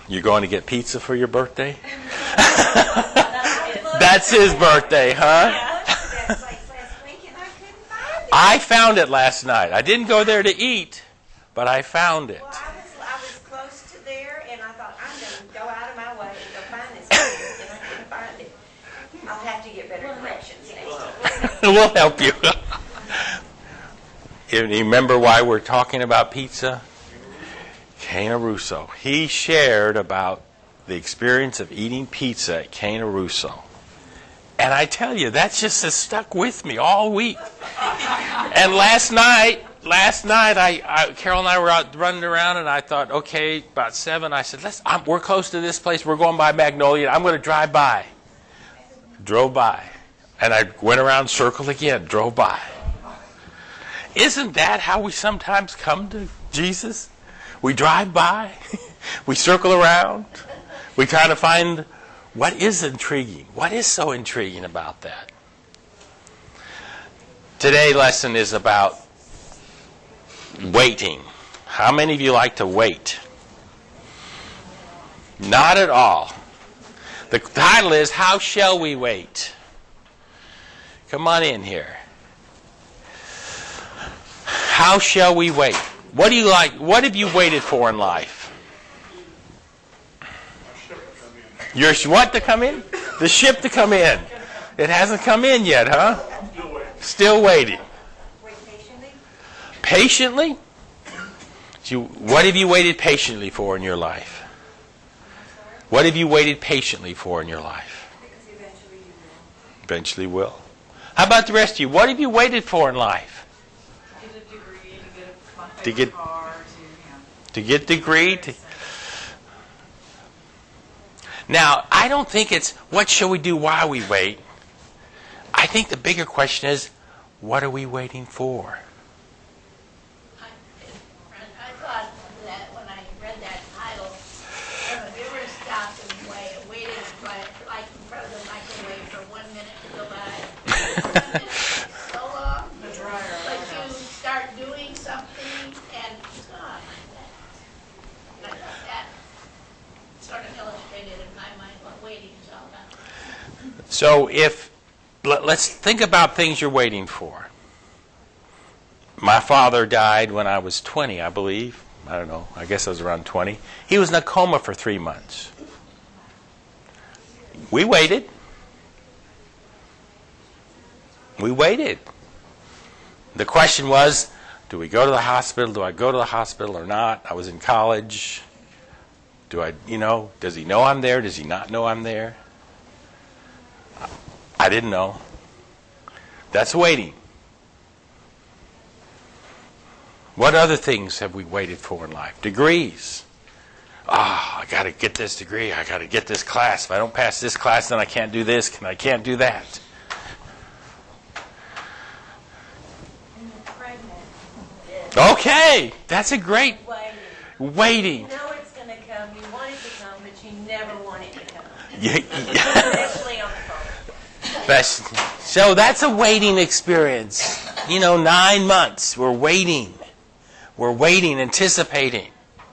You're going to get pizza for your birthday? That's his birthday, huh? I found it last night. I didn't go there to eat, but I found it. Well, I was close to there, and I thought, I'm going to go out of my way to go find this thing, and I couldn't find it. I'll have to get better directions next time. We'll help you. You remember why we're talking about pizza? Cana Russo. He shared about the experience of eating pizza at Cana Russo. And I tell you, that just has stuck with me all week. And last night, Carol and I were out running around, and I thought, okay, about 7, I said, we're close to this place. We're going by Magnolia. I'm going to drive by. Drove by. And I went around, circled again, drove by. Isn't that how we sometimes come to Jesus? We drive by. We circle around. We try to find what is intriguing. What is so intriguing about that? Today's lesson is about waiting. How many of you like to wait? Not at all. The title is, How Shall We Wait? Come on in here. How shall we wait? What do you like? What have you waited for in life? Your what to come in? The ship to come in. It hasn't come in yet, huh? Still waiting. Wait patiently? Patiently? What have you waited patiently for in your life? What have you waited patiently for in your life? Because eventually you will. Eventually will. How about the rest of you? What have you waited for in life? To get a degree, to get my To favorite get- car, To get a degree? Now, I don't think it's what shall we do while we wait. I think the bigger question is, what are we waiting for? I thought that when I read that title, have you ever stopped and waited like in front of the microwave for 1 minute to go by? So long. The dryer. But you start doing something and I thought that sort of illustrated in my mind what waiting is all about. So let's think about things you're waiting for. My father died when I was 20, I believe. I don't know. I guess I was around 20. He was in a coma for 3 months. We waited. We waited. The question was, do we go to the hospital? Do I go to the hospital or not? I was in college. Does he know I'm there? Does he not know I'm there? I didn't know. That's waiting. What other things have we waited for in life? Degrees. I got to get this degree. I got to get this class. If I don't pass this class, then I can't do this, and I can't do that. And you're pregnant. Okay, that's a great waiting. You know it's going to come. You want it to come, but you never want it to come. Yeah. Especially on the phone. So that's a waiting experience. 9 months. We're waiting. We're waiting, anticipating.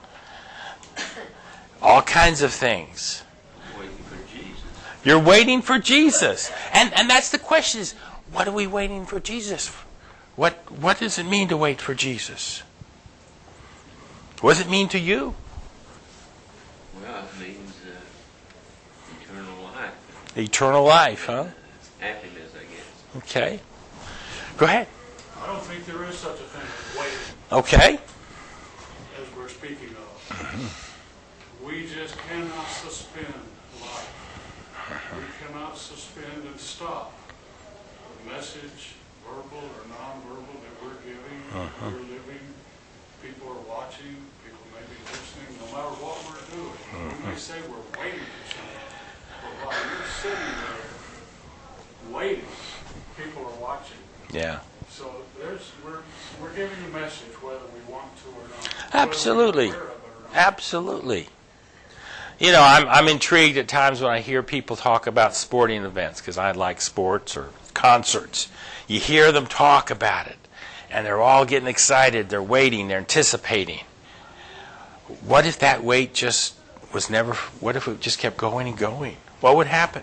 All kinds of things. Waiting for Jesus. You're waiting for Jesus. And that's the question is, what are we waiting for Jesus for? What does it mean to wait for Jesus? What does it mean to you? Well, it means eternal life. Eternal life, huh? Happiness, I guess. Okay. Go ahead. I don't think there is such a thing as waiting, Okay. as we're speaking of. We just cannot suspend life. We cannot suspend and stop the message, verbal or nonverbal, that we're giving, we're living. People are watching, people may be listening, no matter what we're doing. We may say we're waiting for something, but while you're sitting there waiting, people are watching. Yeah. So we're giving a message whether we want to or not. Absolutely. Whether we're aware of it or not. Absolutely. I'm intrigued at times when I hear people talk about sporting events, because I like sports or concerts. You hear them talk about it, and they're all getting excited. They're waiting. They're anticipating. What if that wait just was never, what if it just kept going and going? What would happen?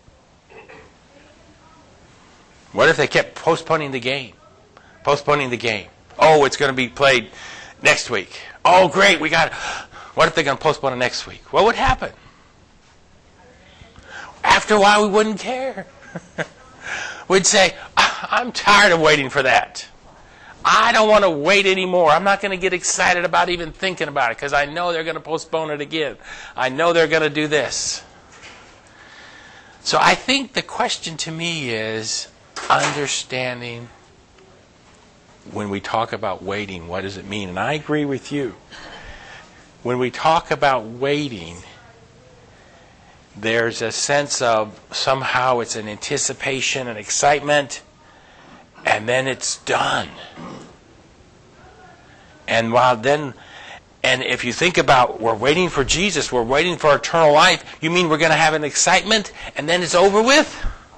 What if they kept postponing the game? Postponing the game. Oh, it's going to be played next week. Oh, great, we got it. What if they're going to postpone it next week? What would happen? After a while, we wouldn't care. We'd say, I'm tired of waiting for that. I don't want to wait anymore. I'm not going to get excited about even thinking about it because I know they're going to postpone it again. I know they're going to do this. So I think the question to me is understanding when we talk about waiting, what does it mean? And I agree with you. When we talk about waiting, there's a sense of somehow it's an anticipation, an excitement, and then it's done. And if you think about we're waiting for Jesus, we're waiting for eternal life, you mean we're going to have an excitement and then it's over with?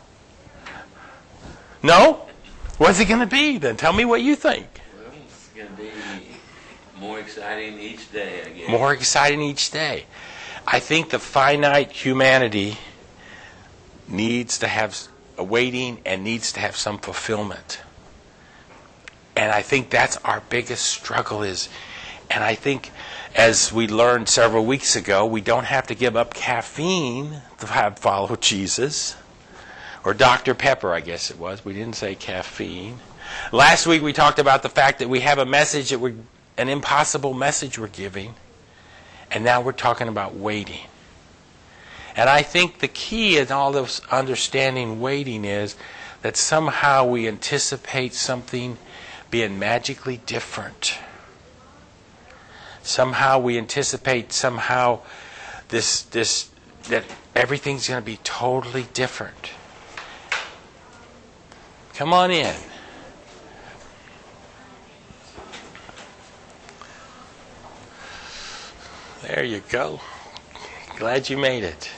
No? What's it going to be then? Tell me what you think. Well, it's going to be more exciting each day, I guess. More exciting each day. I think the finite humanity needs to have a waiting and needs to have some fulfillment. And I think that's our biggest struggle is. And I think, as we learned several weeks ago, we don't have to give up caffeine to follow Jesus. Or Dr. Pepper, I guess it was. We didn't say caffeine. Last week we talked about the fact that we have a message that an impossible message we're giving. And now we're talking about waiting. And I think the key in all this understanding waiting is that somehow we anticipate something being magically different. Somehow we anticipate this that everything's going to be totally different. Come on in. There you go. Glad you made it.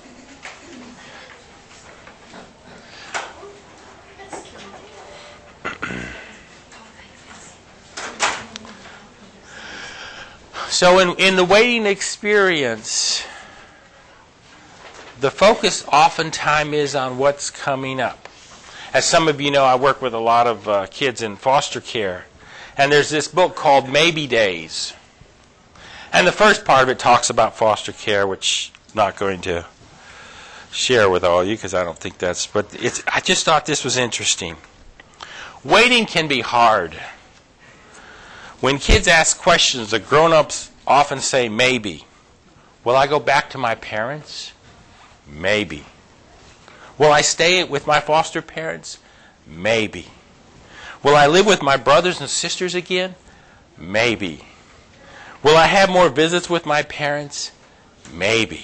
So in the waiting experience, the focus oftentimes is on what's coming up. As some of you know, I work with a lot of kids in foster care. And there's this book called Maybe Days. And the first part of it talks about foster care, which I'm not going to share with all you because I don't think that's... But I just thought this was interesting. Waiting can be hard. When kids ask questions, the grown-ups often say, maybe. Will I go back to my parents? Maybe. Will I stay with my foster parents? Maybe. Will I live with my brothers and sisters again? Maybe. Will I have more visits with my parents? Maybe.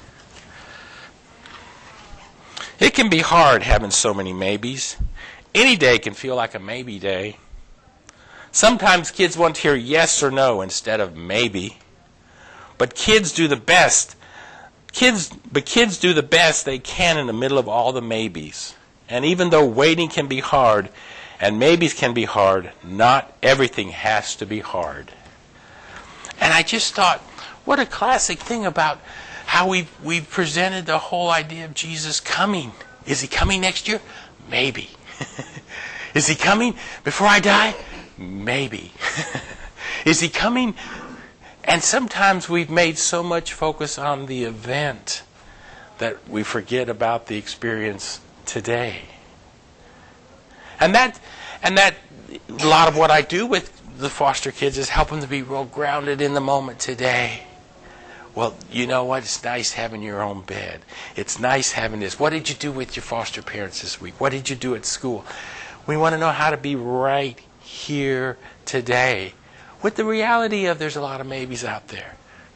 It can be hard having so many maybes. Any day can feel like a maybe day. Sometimes kids want to hear yes or no instead of maybe. But kids do the best. Kids do the best they can in the middle of all the maybes. And even though waiting can be hard and maybes can be hard, not everything has to be hard. And I just thought, what a classic thing about how we've presented the whole idea of Jesus coming. Is he coming next year? Maybe. Is he coming before I die? Maybe. Is he coming? And sometimes we've made so much focus on the event that we forget about the experience today. And that a lot of what I do with the foster kids is help them to be real grounded in the moment today. Well, you know what? It's nice having your own bed. It's nice having this. What did you do with your foster parents this week? What did you do at school? We want to know how to be right here today with the reality of there's a lot of maybes out there.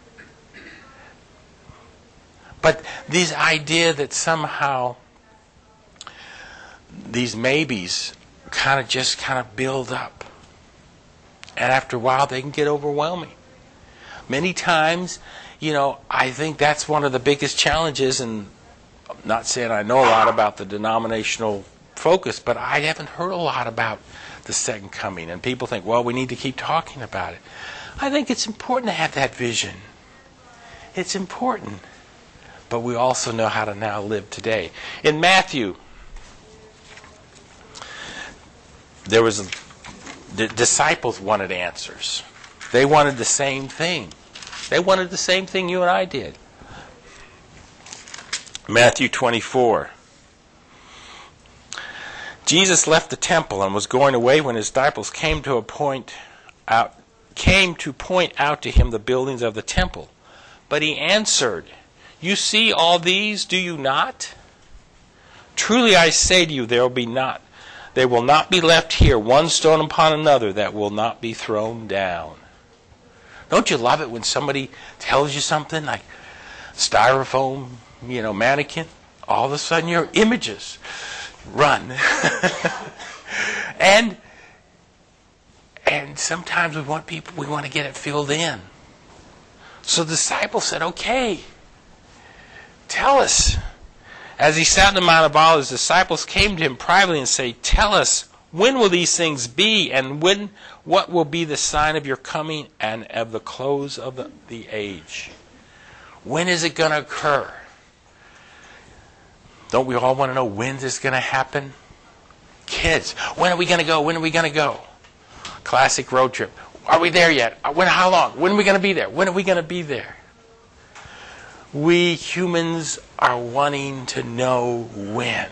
But this idea that somehow these maybes kind of build up. And after a while, they can get overwhelming. Many times, I think that's one of the biggest challenges, and I'm not saying I know a lot about the denominational focus, but I haven't heard a lot about the second coming. And people think, well, we need to keep talking about it. I think it's important to have that vision. It's important. But we also know how to now live today. In Matthew, the disciples wanted answers. They wanted the same thing. They wanted the same thing you and I did. Matthew 24. Jesus left the temple and was going away when his disciples came to point out to him the buildings of the temple. But he answered, "You see all these, do you not? Truly I say to you, there will not be left here one stone upon another that will not be thrown down." Don't you love it when somebody tells you something like styrofoam, mannequin? All of a sudden your images run. and sometimes we want to get it filled in. So the disciples said, "Okay, tell us." As he sat on the Mount of Olives, the disciples came to him privately and said, "Tell us, when will these things be, and what will be the sign of your coming and of the close of the age?" When is it going to occur? Don't we all want to know when this is going to happen? Kids, when are we going to go? When are we going to go? Classic road trip. Are we there yet? How long? When are we going to be there? When are we going to be there? We humans are wanting to know when.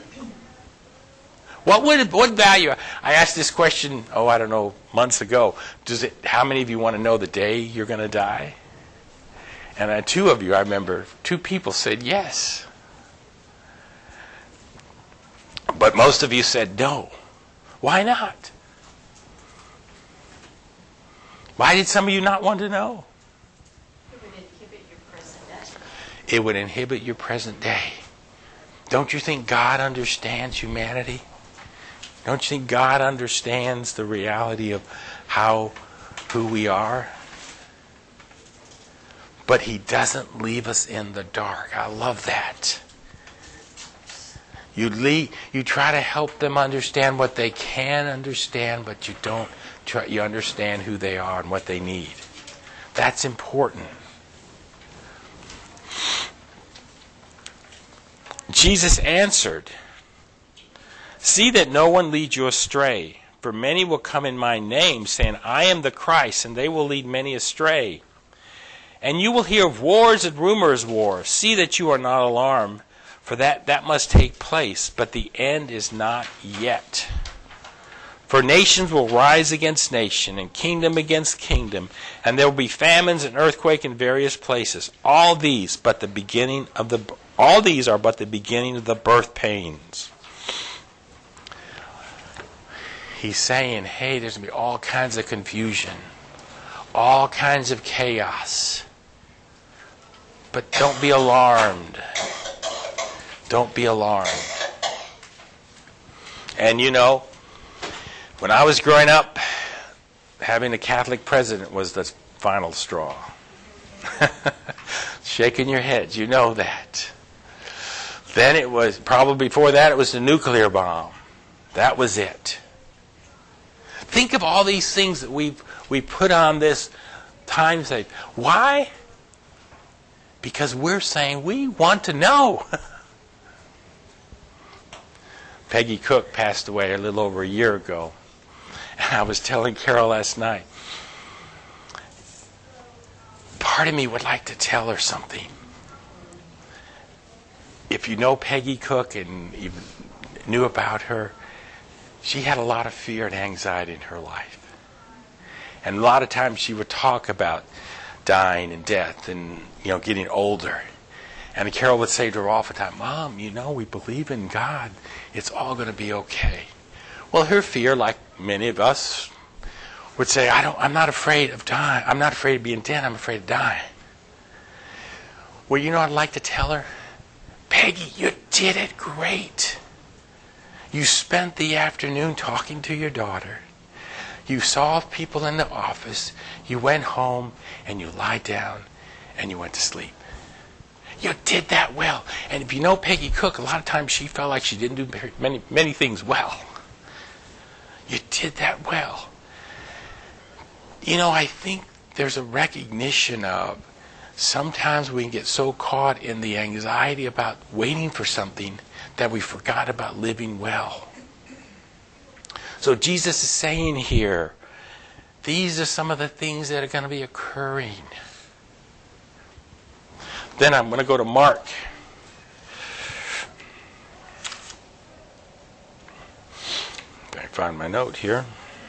What value? I asked this question, months ago. How many of you want to know the day you're going to die? And two of you, I remember, two people said yes. But most of you said no. Why not? Why did some of you not want to know? It would inhibit your present day. It would inhibit your present day. Don't you think God understands humanity? Don't you think God understands the reality of who we are? But He doesn't leave us in the dark. I love that. You try to help them understand what they can understand, but you understand who they are and what they need. That's important. Jesus answered, "See that no one leads you astray, for many will come in my name, saying, 'I am the Christ,' and they will lead many astray. And you will hear of wars and rumors of wars. See that you are not alarmed, for that must take place, but the end is not yet. For nations will rise against nation, and kingdom against kingdom, and there will be famines and earthquake in various places. All these are but the beginning of the birth pains." He's saying, hey, there's going to be all kinds of confusion, all kinds of chaos. But don't be alarmed. Don't be alarmed. And when I was growing up, having a Catholic president was the final straw. Shaking your heads, you know that. Then it was, probably before that, it was the nuclear bomb. That was it. Think of all these things that we put on this time save. Why? Because we're saying we want to know. Peggy Cook passed away a little over a year ago. And I was telling Carol last night, part of me would like to tell her something. If you know Peggy Cook and even knew about her, she had a lot of fear and anxiety in her life. And a lot of times she would talk about dying and death and, getting older. And Carol would say to her all the time, "Mom, we believe in God. It's all going to be okay." Well, her fear, like many of us, would say, I'm not afraid of dying. I'm not afraid of being dead. I'm afraid of dying. Well, what I'd like to tell her? Peggy, you did it great. You spent the afternoon talking to your daughter. You saw people in the office. You went home and you lied down and you went to sleep. You did that well. And if you know Peggy Cook, a lot of times she felt like she didn't do many things well. You did that well. I think there's a recognition of sometimes we can get so caught in the anxiety about waiting for something that we forgot about living well. So Jesus is saying here, these are some of the things that are going to be occurring. Then I'm going to go to Mark. If I can find my note here.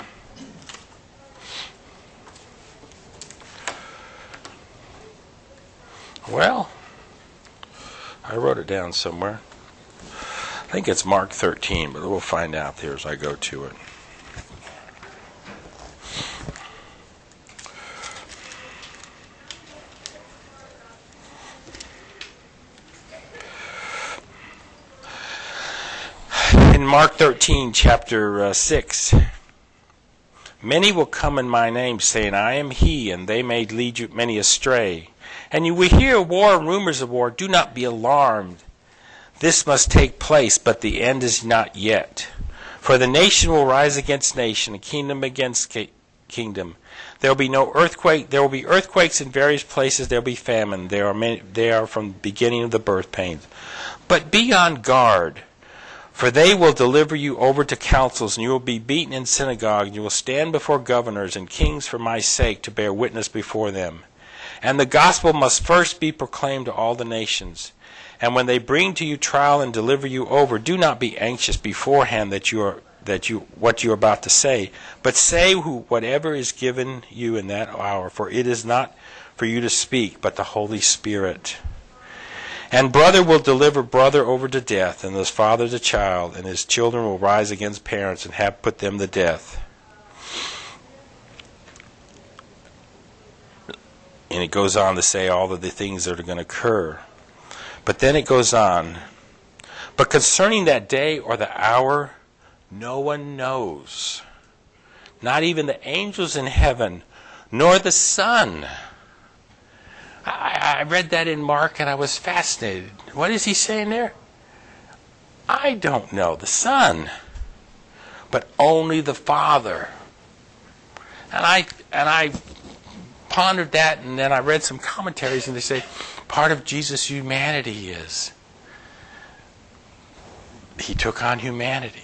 Well, I wrote it down somewhere. I think it's Mark 13, but we'll find out there as I go to it. In Mark 13, chapter 6, many will come in my name, saying, I am he, and they may lead you many astray. And you will hear war and rumors of war. Do not be alarmed. This must take place, but the end is not yet. For the nation will rise against nation, and kingdom against kingdom. There will be no earthquake. There will be earthquakes in various places. There will be famine. They are from the beginning of the birth pains. But be on guard. For they will deliver you over to councils, and you will be beaten in synagogues, and you will stand before governors and kings for my sake to bear witness before them. And the gospel must first be proclaimed to all the nations. And when they bring to you trial and deliver you over, do not be anxious beforehand what you are about to say, but say whatever is given you in that hour, for it is not for you to speak, but the Holy Spirit. And brother will deliver brother over to death, and his father to child, and his children will rise against parents and have put them to death. And it goes on to say all of the things that are going to occur. But then it goes on. But concerning that day or the hour, no one knows. Not even the angels in heaven, nor the Son. I read that in Mark and I was fascinated. What is he saying there? I don't know the Son, but only the Father. And I pondered that, and then I read some commentaries, and they say part of Jesus' humanity is he took on humanity.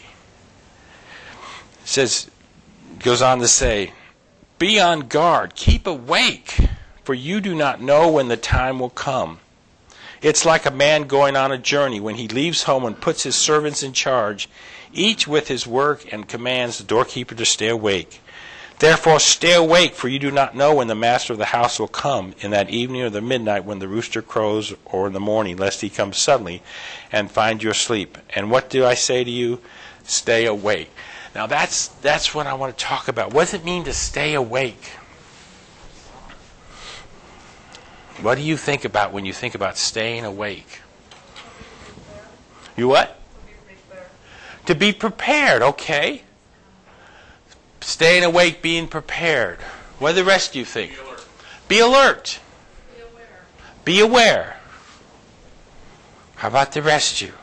It goes on to say, be on guard, keep awake, for you do not know when the time will come. It's like a man going on a journey when he leaves home and puts his servants in charge, each with his work, and commands the doorkeeper to stay awake. Therefore stay awake, for you do not know when the master of the house will come, in that evening or the midnight when the rooster crows, or in the morning, lest he come suddenly and find you asleep. And what do I say to you? Stay awake. Now that's what I want to talk about. What does it mean to stay awake? What do you think about when you think about staying awake? You what? To be prepared, okay. Staying awake, being prepared. What do the rest of you think? Be alert. Be aware. Be aware. How about the rest of you?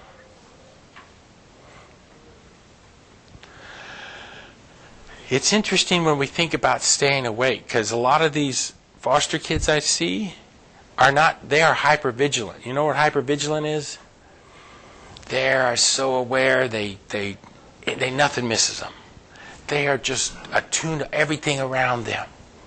It's interesting when we think about staying awake, because a lot of these foster kids I see they are hypervigilant. You know what hypervigilant is? They are so aware, they nothing misses them. They are just attuned to everything around them.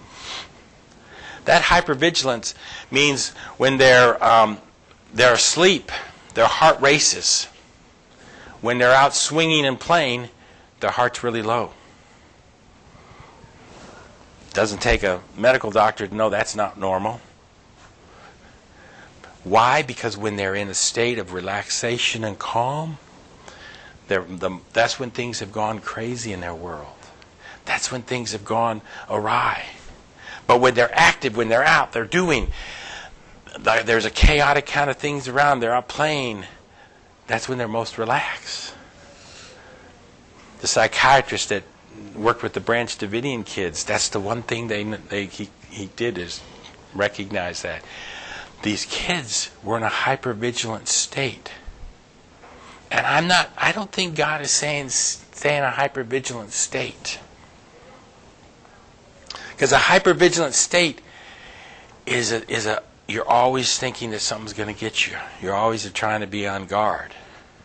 That hypervigilance means when they're asleep, their heart races. When they're out swinging and playing, their heart's really low. Doesn't take a medical doctor to know that's not normal. Why? Because when they're in a state of relaxation and calm, that's when things have gone crazy in their world. That's when things have gone awry. But when they're active, when they're out, they're doing, there's a chaotic kind of things around, they're out playing, that's when they're most relaxed. The psychiatrist that worked with the Branch Davidian kids, that's the one thing he did is recognize that. These kids were in a hypervigilant state. And I don't think God is saying stay in a hypervigilant state. Because a hypervigilant state is you're always thinking that something's going to get you. You're always trying to be on guard.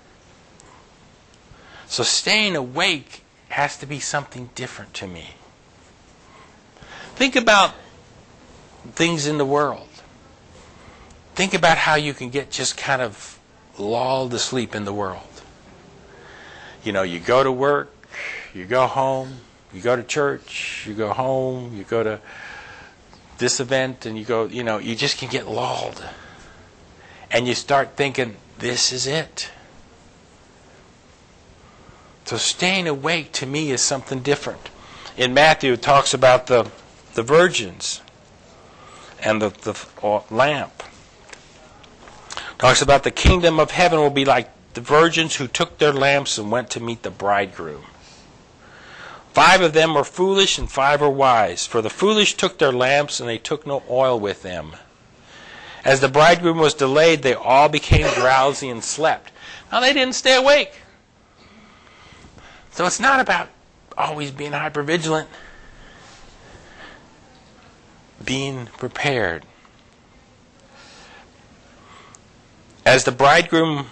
So staying awake has to be something different to me. Think about things in the world. Think about how you can get just kind of lulled to sleep in the world. You know, you go to work, you go home, you go to church, you go home, you go to this event, and you just can get lulled. And you start thinking, this is it. So staying awake to me is something different. In Matthew, it talks about the virgins and the lamp. It talks about the kingdom of heaven will be like the virgins who took their lamps and went to meet the bridegroom. 5 of them were foolish and 5 were wise. For the foolish took their lamps and they took no oil with them. As the bridegroom was delayed, they all became drowsy and slept. Now they didn't stay awake. So it's not about always being hypervigilant. Being prepared. As the bridegroom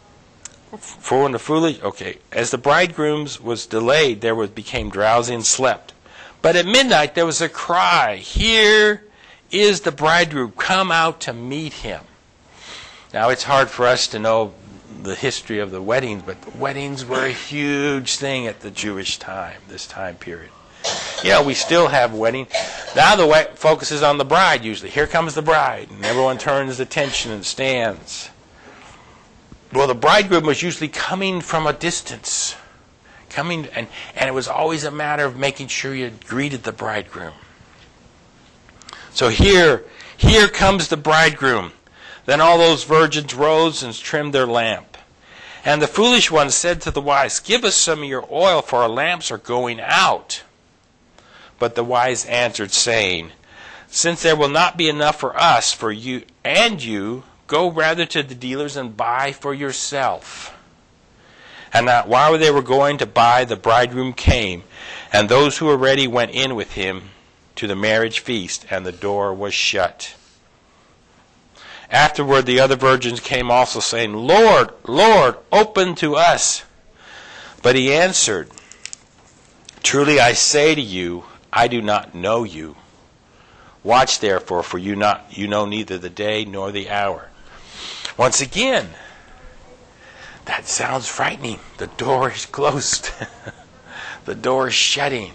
as the bridegroom's was delayed, became drowsy and slept. But at midnight there was a cry, "Here is the bridegroom, come out to meet him." Now it's hard for us to know the history of the weddings, but the weddings were a huge thing at the Jewish time, this time period. We still have wedding. Now the focus is on the bride usually. Here comes the bride, and everyone turns attention and stands. Well, the bridegroom was usually coming from a distance. And it was always a matter of making sure you greeted the bridegroom. So here comes the bridegroom. Then all those virgins rose and trimmed their lamp. And the foolish ones said to the wise, "Give us some of your oil, for our lamps are going out." But the wise answered, saying, "Since there will not be enough for us, for you, go rather to the dealers and buy for yourself." And while they were going to buy, the bridegroom came, and those who were ready went in with him to the marriage feast, and the door was shut. Afterward the other virgins came also, saying, "Lord, Lord, open to us." But he answered, "Truly I say to you, I do not know you. Watch therefore, for you know neither the day nor the hour." Once again, that sounds frightening. The door is closed. The door is shutting.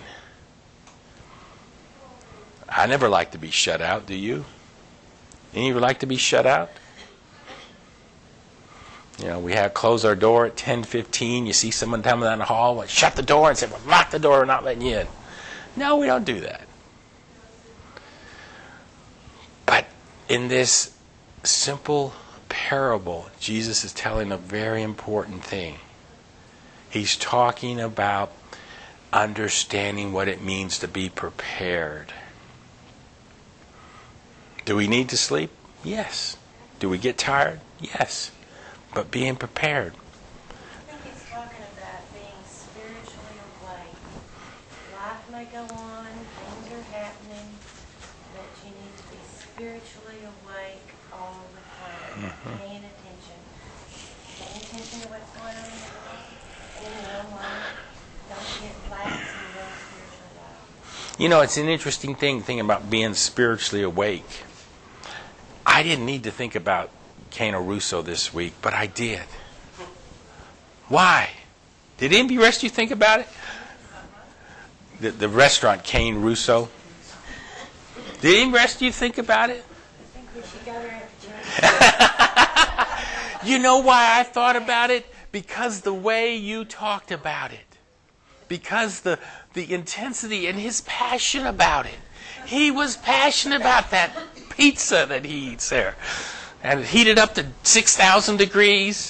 I never like to be shut out, do you? Any of you like to be shut out? We close our door at 10:15. You see someone coming down the hall, shut the door and say, "Well, lock the door, we're not letting you in." No, we don't do that. But in this simple parable, Jesus is telling a very important thing. He's talking about understanding what it means to be prepared. Do we need to sleep? Yes. Do we get tired? Yes. But being prepared. I think he's talking about being spiritually awake. Life may go on, things are happening, but you need to be spiritually awake all the time. Paying attention. Paying attention to what's going on in the world, in your own life. Don't get lax and go spiritually out. It's an interesting thing about being spiritually awake. I didn't need to think about Cane Russo this week, but I did. Why? Did any of the rest of you think about it? The restaurant Cane Russo. Did any of the rest of you think about it? I think we should go there after church. You know why I thought about it? Because the way you talked about it. Because the intensity and his passion about it. He was passionate about that pizza that he eats there. And it heated up to 6,000 degrees.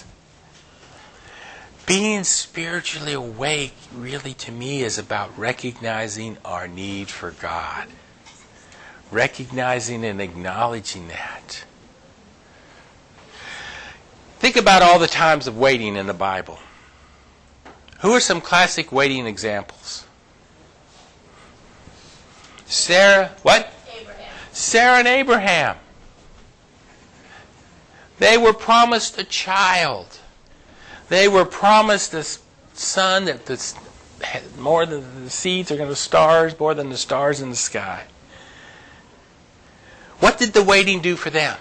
Being spiritually awake really to me is about recognizing our need for God. Recognizing and acknowledging that. Think about all the times of waiting in the Bible. Who are some classic waiting examples? Sarah, what? Abraham. Sarah and Abraham. They were promised a child. They were promised a son that more than the seeds are going to stars, more than the stars in the sky. What did the waiting do for them?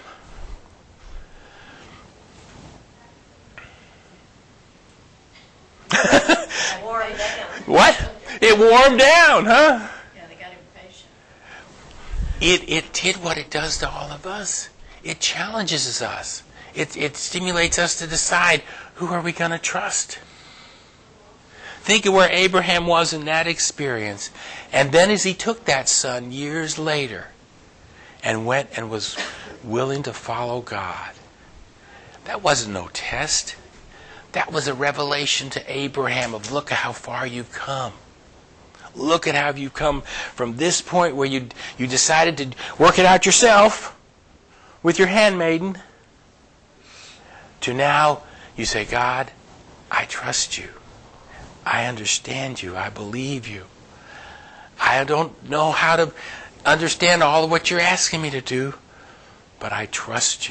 What? It wore them down, huh? Yeah, they got impatient. It did what it does to all of us. It challenges us. It stimulates us to decide, who are we going to trust? Think of where Abraham was in that experience. And then as he took that son years later and went and was willing to follow God. That wasn't no test. That was a revelation to Abraham of, look at how far you've come. Look at how you've come from this point where you decided to work it out yourself with your handmaiden, to now you say, God, I trust you. I understand you. I believe you. I don't know how to understand all of what you're asking me to do, but I trust you.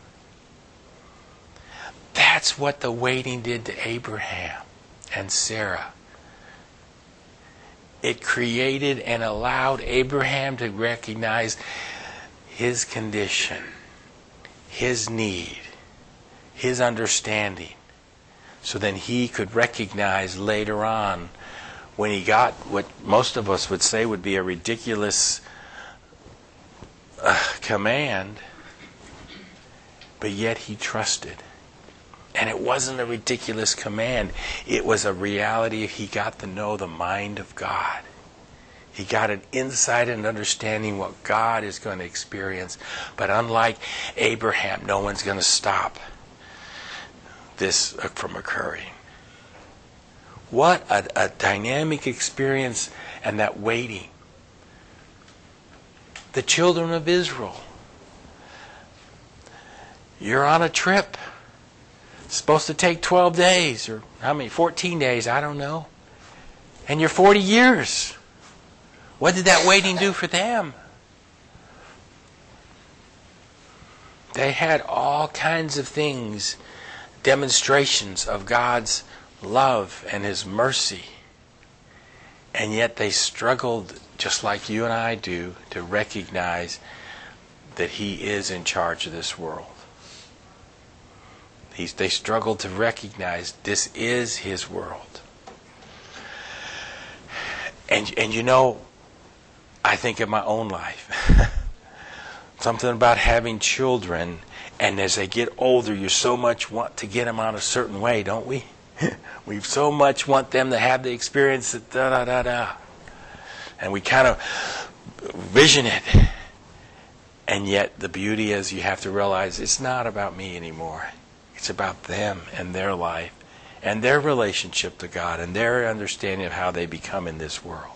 That's what the waiting did to Abraham and Sarah. It created and allowed Abraham to recognize his condition, his need, his understanding. So then he could recognize later on, when he got what most of us would say would be a ridiculous command, but yet he trusted. And it wasn't a ridiculous command. It was a reality. He got to know the mind of God. He got an insight and understanding what God is going to experience. But unlike Abraham, no one's going to stop this from occurring. What a dynamic experience, and that waiting. The children of Israel. You're on a trip. It's supposed to take 12 days, or how many? 14 days, I don't know. And you're 40 years. What did that waiting do for them? They had all kinds of things, demonstrations of God's love and His mercy. And yet they struggled, just like you and I do, to recognize that He is in charge of this world. They struggled to recognize this is His world. And you know, I think of my own life. Something about having children, and as they get older, you so much want to get them on a certain way, don't we? We so much want them to have the experience that da-da-da-da. And we kind of vision it. And yet the beauty is, you have to realize it's not about me anymore. It's about them and their life and their relationship to God and their understanding of how they become in this world.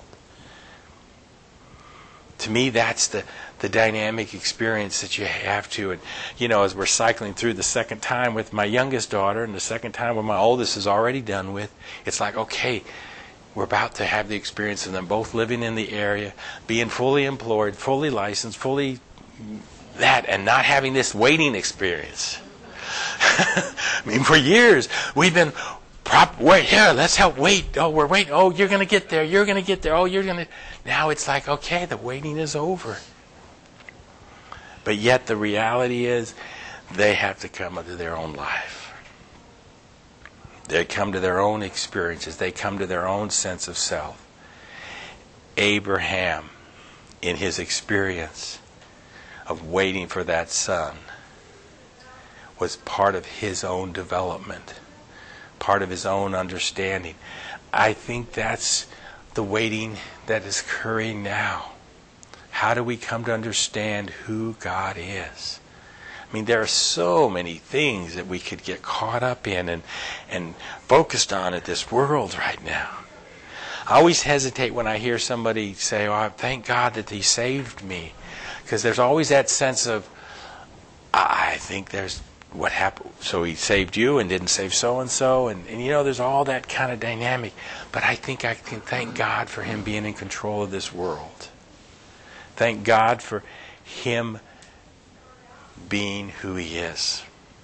To me, that's the dynamic experience that you have to. And, you know, as we're cycling through the second time with my youngest daughter and the second time when my oldest is already done with, it's like, okay, we're about to have the experience of them both living in the area, being fully employed, fully licensed, fully that, and not having this waiting experience. I mean, for years, we've been, wait, here, let's help wait. Oh, we're waiting. Oh, you're going to get there. You're going to get there. Oh, you're going to. Now it's like, okay, the waiting is over. But yet the reality is, they have to come into their own life. They come to their own experiences. They come to their own sense of self. Abraham, in his experience of waiting for that son, was part of his own development, part of his own understanding. I think that's the waiting that is occurring now. How do we come to understand who God is? I mean, there are so many things that we could get caught up in and focused on at this world right now. I always hesitate when I hear somebody say, oh, thank God that He saved me. Because there's always that sense of, I think there's what happened, so He saved you and didn't save so-and-so, and you know, there's all that kind of dynamic. But I think I can thank God for Him being in control of this world. Thank God for Him being who He is.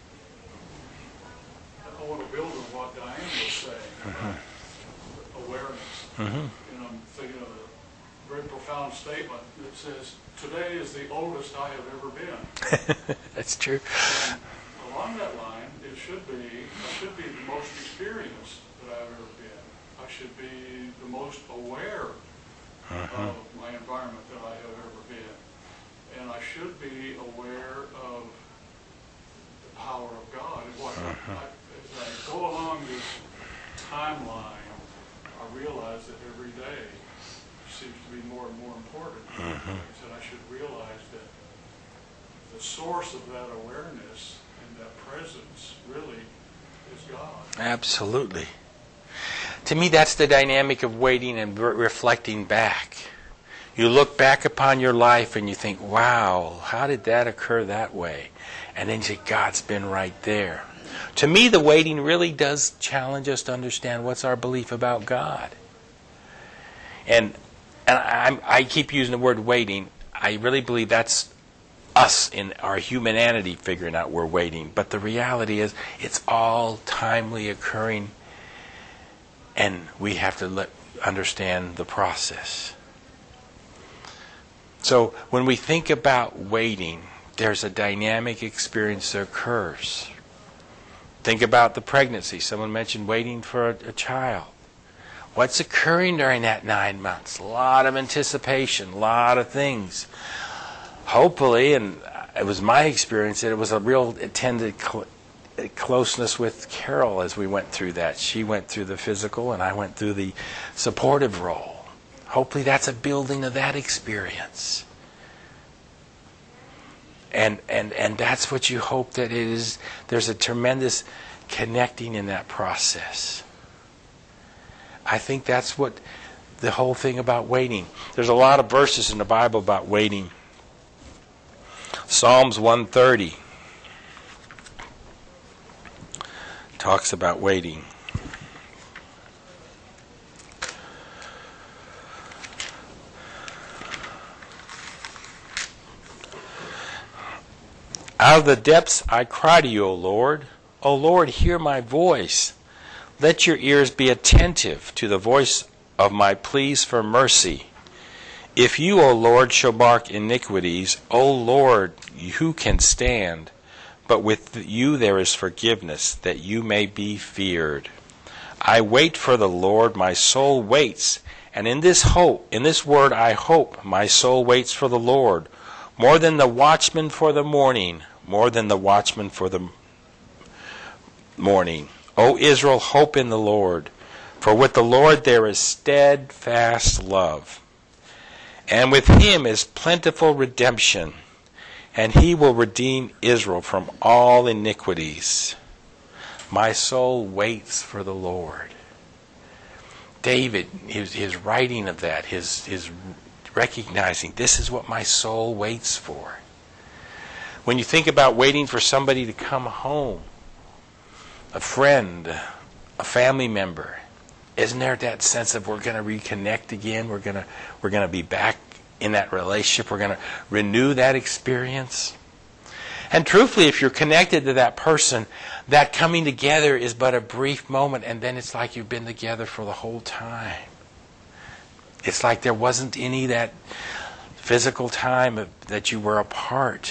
want to build on what Diane was saying about awareness. And I'm thinking of a very profound statement that says, today is the oldest I have ever been. That's true. And along that line, I should be the most experienced that I've ever been. I should be the most aware of my environment that I have ever been. And I should be aware of the power of God. As I go along this timeline, I realize that every day seems to be more and more important. And I should realize that the source of that awareness and that presence really is God. Absolutely. To me, that's the dynamic of waiting and reflecting back. You look back upon your life and you think, wow, how did that occur that way? And then you say, God's been right there. To me, the waiting really does challenge us to understand what's our belief about God. And I keep using the word waiting. I really believe that's us in our humanity figuring out we're waiting. But the reality is it's all timely occurring, and we have to understand the process. So when we think about waiting, there's a dynamic experience that occurs. Think about the pregnancy. Someone mentioned waiting for a child. What's occurring during that 9 months? A lot of anticipation, a lot of things. Hopefully, and it was my experience, that it was a real intended closeness with Carol as we went through that. She went through the physical and I went through the supportive role. Hopefully that's a building of that experience. And that's what you hope that it is. There's a tremendous connecting in that process. I think that's what the whole thing about waiting. There's a lot of verses in the Bible about waiting. Psalms 130 talks about waiting. Out of the depths I cry to you, O Lord. O Lord, hear my voice. Let your ears be attentive to the voice of my pleas for mercy. If you, O Lord, shall mark iniquities, O Lord, who can stand? But with you there is forgiveness, that you may be feared. I wait for the Lord, my soul waits, and in this word I hope, my soul waits for the Lord, more than the watchman for the morning, more than the watchman for the morning. O Israel, hope in the Lord, for with the Lord there is steadfast love, and with him is plentiful redemption, and he will redeem Israel from all iniquities. My soul waits for the Lord. David, his writing of that, his recognizing, this is what my soul waits for. When you think about waiting for somebody to come home, a friend, a family member, isn't there that sense of we're going to reconnect again? We're going to be back in that relationship. We're going to renew that experience. And truthfully, if you're connected to that person, that coming together is but a brief moment, and then it's like you've been together for the whole time. It's like there wasn't any that physical time that you were apart.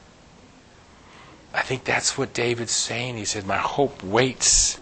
I think that's what David's saying. He said, my hope waits.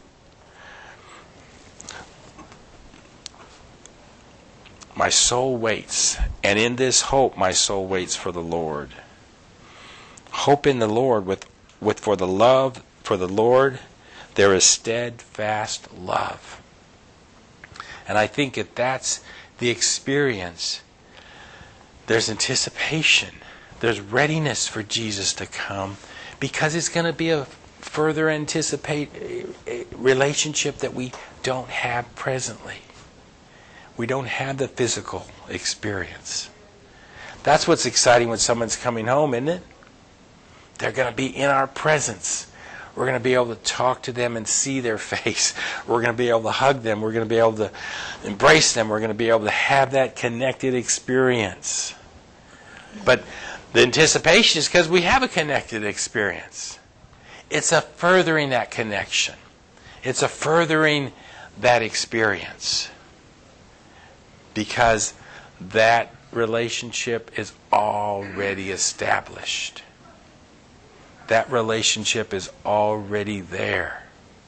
My soul waits. And in this hope, my soul waits for the Lord. Hope in the Lord for the Lord, there is steadfast love. And I think that's the experience. There's anticipation. There's readiness for Jesus to come, because it's going to be a further relationship that we don't have presently. We don't have the physical experience. That's what's exciting when someone's coming home, isn't it? They're going to be in our presence. We're going to be able to talk to them and see their face. We're going to be able to hug them. We're going to be able to embrace them. We're going to be able to have that connected experience. But the anticipation is because we have a connected experience. It's a furthering that connection. It's a furthering that experience. Because that relationship is already established. That relationship is already there.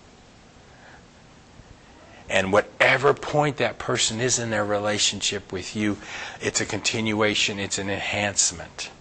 And whatever point that person is in their relationship with you, it's a continuation, it's an enhancement.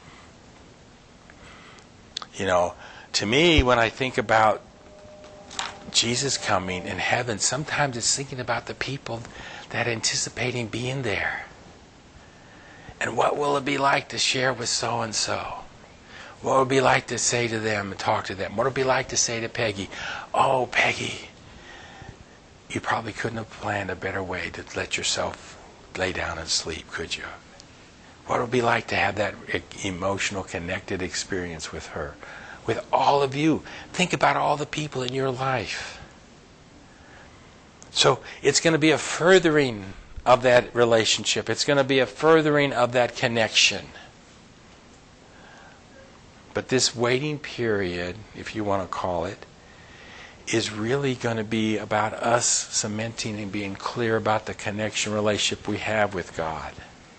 You know, to me, when I think about Jesus coming in heaven, sometimes it's thinking about the people that anticipating being there. And what will it be like to share with so-and-so? What will it be like to say to them and talk to them? What will it be like to say to Peggy, "Oh, Peggy, you probably couldn't have planned a better way to let yourself lay down and sleep, could you?" What it would be like to have that emotional, connected experience with her. With all of you. Think about all the people in your life. So it's going to be a furthering of that relationship. It's going to be a furthering of that connection. But this waiting period, if you want to call it, is really going to be about us cementing and being clear about the connection relationship we have with God.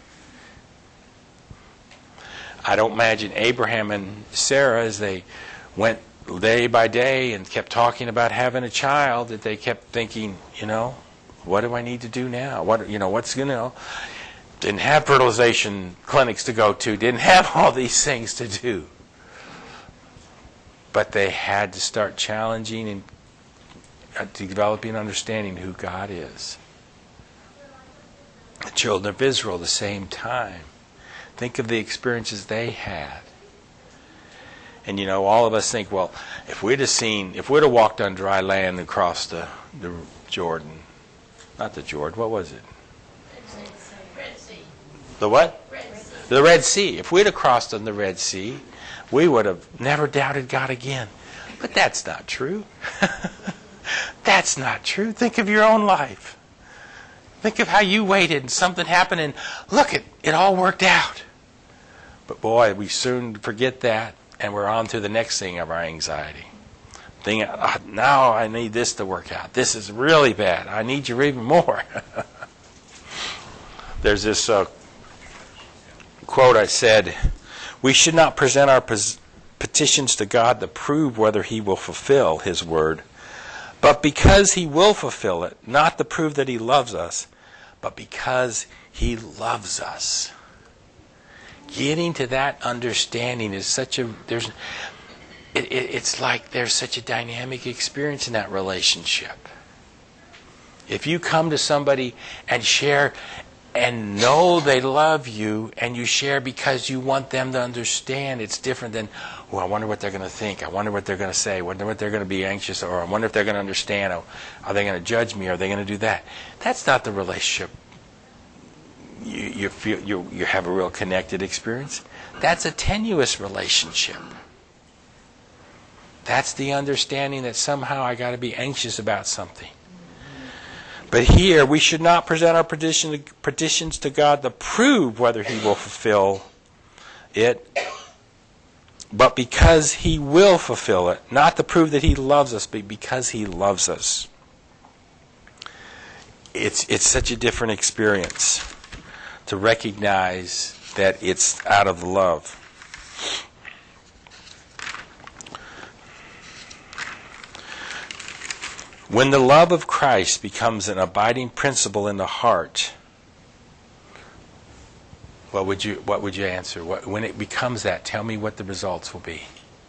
I don't imagine Abraham and Sarah, as they went day by day and kept talking about having a child, that they kept thinking, what do I need to do now? Didn't have fertilization clinics to go to, didn't have all these things to do. But they had to start challenging and developing understanding who God is. The children of Israel, the same time. Think of the experiences they had. And all of us think, well, if we'd have walked on dry land and crossed the Jordan, not the Jordan, what was it? Red Sea. The what? Red Sea. The Red Sea. If we'd have crossed on the Red Sea, we would have never doubted God again. But that's not true. That's not true. Think of your own life. Think of how you waited and something happened and look, it all worked out. But boy, we soon forget that and we're on to the next thing of our anxiety. Now I need this to work out. This is really bad. I need you even more. There's this quote I said, "We should not present our petitions to God to prove whether He will fulfill His word, but because He will fulfill it, not to prove that He loves us, but because He loves us." Getting to that understanding is it's like there's such a dynamic experience in that relationship. If you come to somebody and share and know they love you and you share because you want them to understand, it's different than, I wonder what they're going to think. I wonder what they're going to say. I wonder what they're going to be anxious, or I wonder if they're going to understand. Are they going to judge me? Are they going to do that? That's not the relationship. You feel you have a real connected experience. That's a tenuous relationship. That's the understanding that somehow I got to be anxious about something. But here, we should not present our petitions to God to prove whether He will fulfill it, but because He will fulfill it. Not to prove that He loves us, but because He loves us. It's such a different experience to recognize that it's out of love. When the love of Christ becomes an abiding principle in the heart, what would you answer? When it becomes that, tell me what the results will be.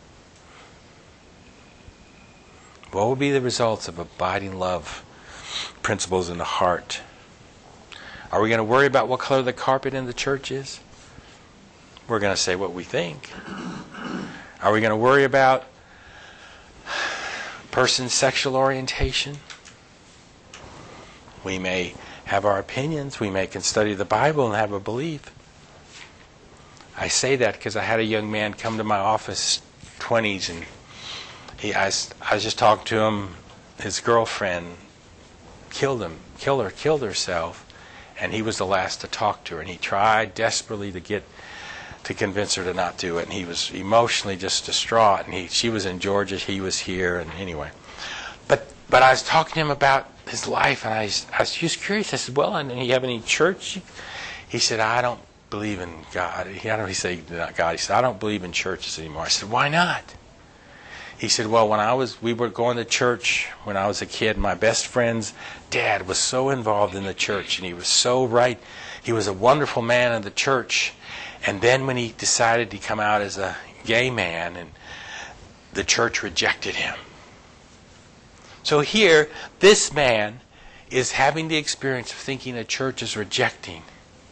What will be the results of abiding love principles in the heart? Are we going to worry about what color the carpet in the church is? We're going to say what we think. Are we going to worry about person's sexual orientation? We may have our opinions. We may can study the Bible and have a belief. I say that because I had a young man come to my office, 20s, and I was just talking to him. His girlfriend killed herself, and he was the last to talk to her. And he tried desperately to convince her to not do it. And he was emotionally just distraught. And she was in Georgia, he was here, and anyway. But But I was talking to him about his life, and I was just curious. I said, well, and you have any church? He said, I don't believe in God. He said, not God. He said, I don't believe in churches anymore. I said, why not? He said, well, we were going to church when I was a kid. My best friend's dad was so involved in the church, and he was so right. He was a wonderful man of the church. And then when he decided to come out as a gay man, and the church rejected him. So here, this man is having the experience of thinking the church is rejecting.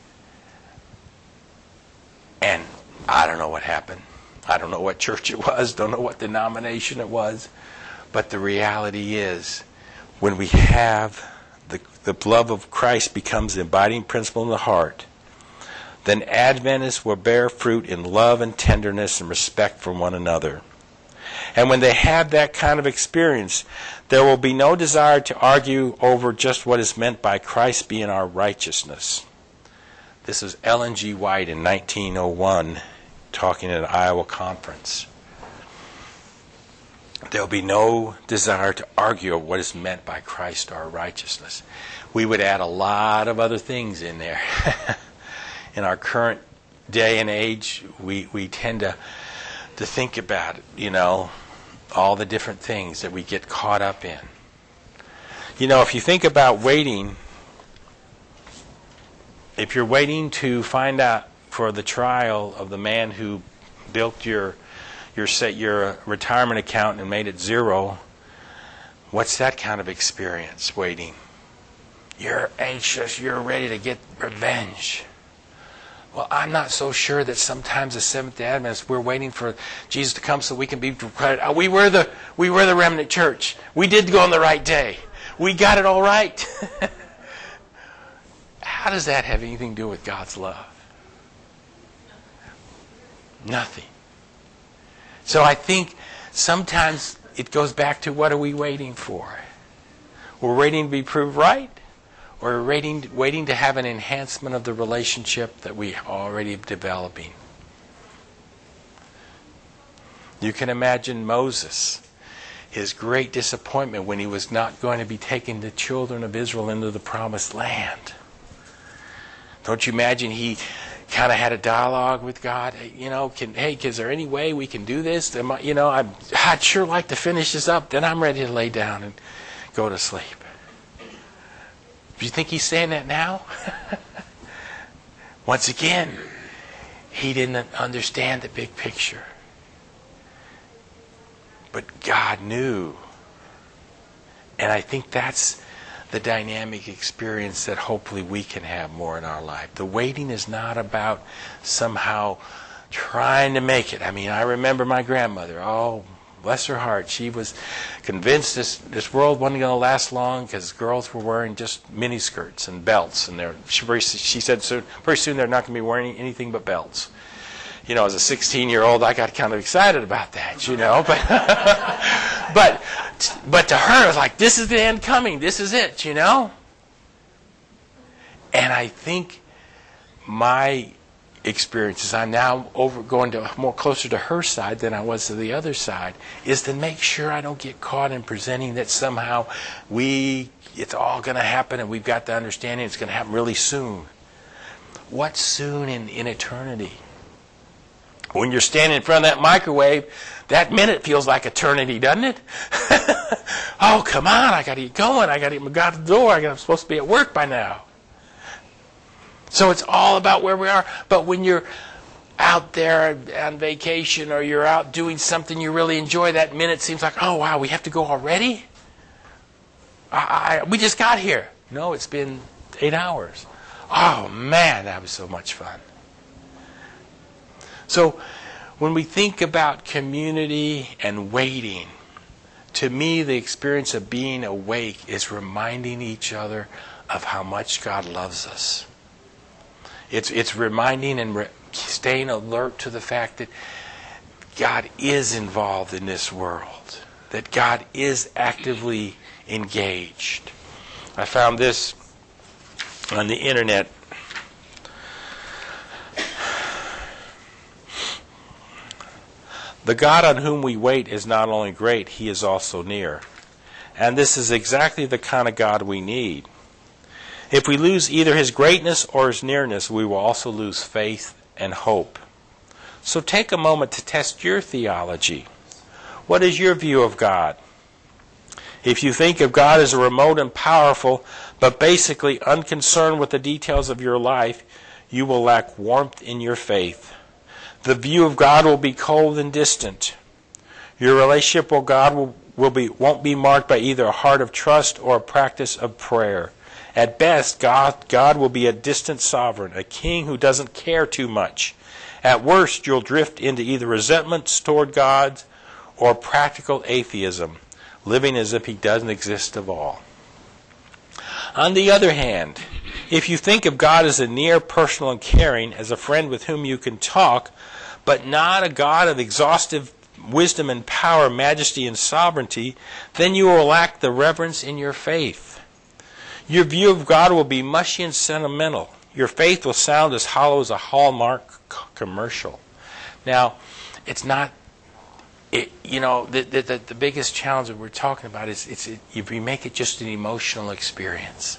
And I don't know what happened. I don't know what church it was, don't know what denomination it was. But the reality is, when we have the love of Christ becomes the abiding principle in the heart, then Adventists will bear fruit in love and tenderness and respect for one another. And when they have that kind of experience, there will be no desire to argue over just what is meant by Christ being our righteousness. This is Ellen G. White in 1901 talking at an Iowa conference. There will be no desire to argue over what is meant by Christ our righteousness. We would add a lot of other things in there. In our current day and age, we tend to think about it, all the different things that we get caught up in. If you think about waiting, if you're waiting to find out for the trial of the man who built your retirement account and made it zero, what's that kind of experience, waiting? You're anxious, you're ready to get revenge. Well, I'm not so sure that sometimes as Seventh-day Adventists we're waiting for Jesus to come so we can be credited. Oh, we were the remnant church. We did go on the right day. We got it all right. How does that have anything to do with God's love? Nothing. So I think sometimes it goes back to, what are we waiting for? We're waiting to be proved right? Or waiting to have an enhancement of the relationship that we already are developing. You can imagine Moses, his great disappointment when he was not going to be taking the children of Israel into the promised land. Don't you imagine he kind of had a dialogue with God? Is there any way we can do this? I'd sure like to finish this up. Then I'm ready to lay down and go to sleep. Do you think he's saying that now? Once again, he didn't understand the big picture. But God knew. And I think that's the dynamic experience that hopefully we can have more in our life. The waiting is not about somehow trying to make it. I remember my grandmother. Oh, bless her heart. She was convinced this world wasn't going to last long because girls were wearing just miniskirts and belts. And she said very soon they're not going to be wearing anything but belts. As a 16-year-old, I got kind of excited about that, But to her, it was like, this is the end coming. This is it, And I think my experiences, I'm now going to more closer to her side than I was to the other side, is to make sure I don't get caught in presenting that somehow it's all going to happen and we've got the understanding it's going to happen really soon. What's soon in eternity? When you're standing in front of that microwave, that minute feels like eternity, doesn't it? Oh, come on, I got to get going. I got to get out the door. I'm supposed to be at work by now. So it's all about where we are. But when you're out there on vacation or you're out doing something you really enjoy, that minute seems like, oh, wow, we have to go already? We just got here. No, it's been 8 hours. Oh, man, that was so much fun. So when we think about community and waiting, to me, the experience of being awake is reminding each other of how much God loves us. It's reminding and staying alert to the fact that God is involved in this world, that God is actively engaged. I found this on the internet. The God on whom we wait is not only great, he is also near. And this is exactly the kind of God we need. If we lose either His greatness or His nearness, we will also lose faith and hope. So take a moment to test your theology. What is your view of God? If you think of God as remote and powerful, but basically unconcerned with the details of your life, you will lack warmth in your faith. The view of God will be cold and distant. Your relationship with God won't be marked by either a heart of trust or a practice of prayer. At best, God will be a distant sovereign, a king who doesn't care too much. At worst, you'll drift into either resentment toward God or practical atheism, living as if He doesn't exist at all. On the other hand, if you think of God as a near, personal, and caring, as a friend with whom you can talk, but not a God of exhaustive wisdom and power, majesty and sovereignty, then you will lack the reverence in your faith. Your view of God will be mushy and sentimental. Your faith will sound as hollow as a Hallmark commercial. Now, it's not, the biggest challenge that we're talking about is if we make it just an emotional experience.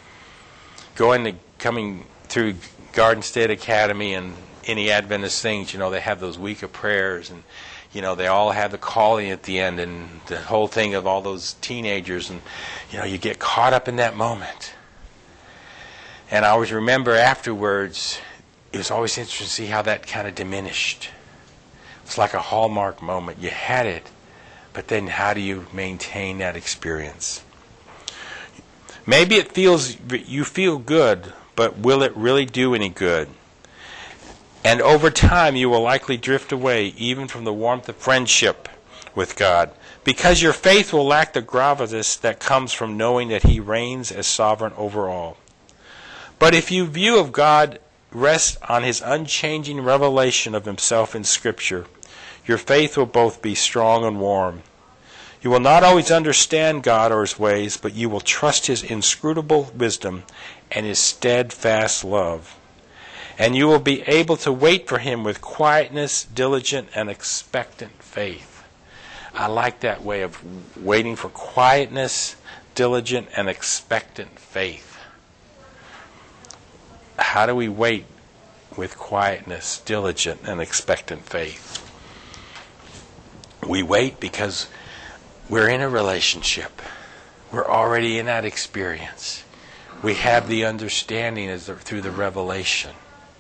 Coming through Garden State Academy and any Adventist things, they have those week of prayers, and they all have the calling at the end, and the whole thing of all those teenagers, and you get caught up in that moment. And I always remember afterwards, it was always interesting to see how that kind of diminished. It's like a Hallmark moment. You had it, but then how do you maintain that experience? Maybe you feel good, but will it really do any good? And over time, you will likely drift away, even from the warmth of friendship with God, because your faith will lack the gravitas that comes from knowing that He reigns as sovereign over all. But if your view of God rests on His unchanging revelation of Himself in Scripture, your faith will both be strong and warm. You will not always understand God or His ways, but you will trust His inscrutable wisdom and His steadfast love. And you will be able to wait for Him with quietness, diligent, and expectant faith. I like that way of waiting for quietness, diligent, and expectant faith. How do we wait with quietness, diligent, and expectant faith? We wait because we're in a relationship. We're already in that experience. We have the understanding through the revelation.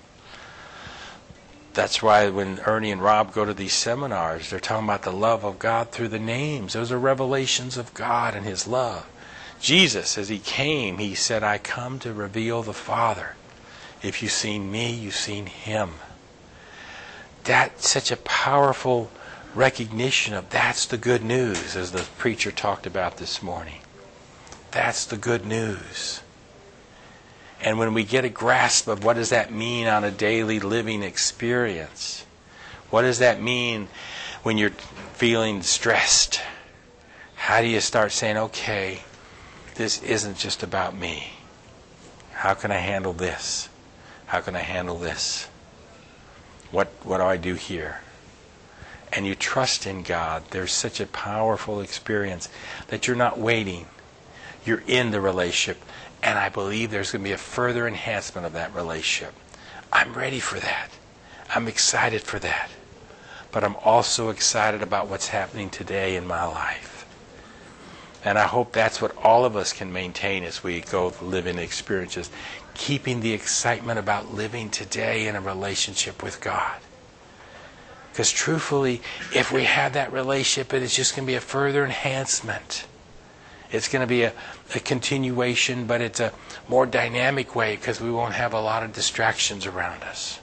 That's why when Ernie and Rob go to these seminars, they're talking about the love of God through the names. Those are revelations of God and His love. Jesus, as He came, He said, I come to reveal the Father. If you've seen me, you've seen Him. That's such a powerful recognition of that's the good news, as the preacher talked about this morning. That's the good news. And when we get a grasp of what does that mean on a daily living experience, what does that mean when you're feeling stressed? How do you start saying, okay, this isn't just about me. How can I handle this? How can I handle this? What do I do here? And you trust in God. There's such a powerful experience that you're not waiting. You're in the relationship. And I believe there's going to be a further enhancement of that relationship. I'm ready for that. I'm excited for that. But I'm also excited about what's happening today in my life. And I hope that's what all of us can maintain as we go live in experiences. Keeping the excitement about living today in a relationship with God. Because truthfully, if we have that relationship, it's just going to be a further enhancement. It's going to be a continuation, but it's a more dynamic way because we won't have a lot of distractions around us.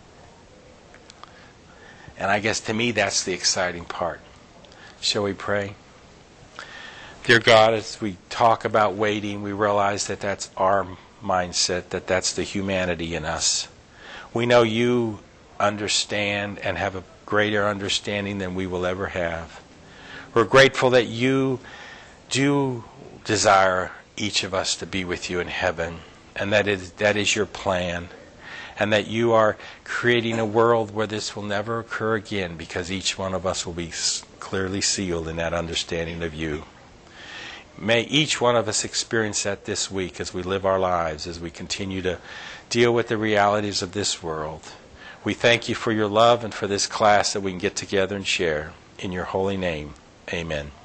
And I guess to me that's the exciting part. Shall we pray? Dear God, as we talk about waiting, we realize that that's our mindset, that that's the humanity in us. We know You understand and have a greater understanding than we will ever have. We're grateful that You do desire each of us to be with You in heaven, and that is Your plan, and that You are creating a world where this will never occur again because each one of us will be clearly sealed in that understanding of You. May each one of us experience that this week as we live our lives, as we continue to deal with the realities of this world. We thank you for your love and for this class that we can get together and share. In your holy name, amen.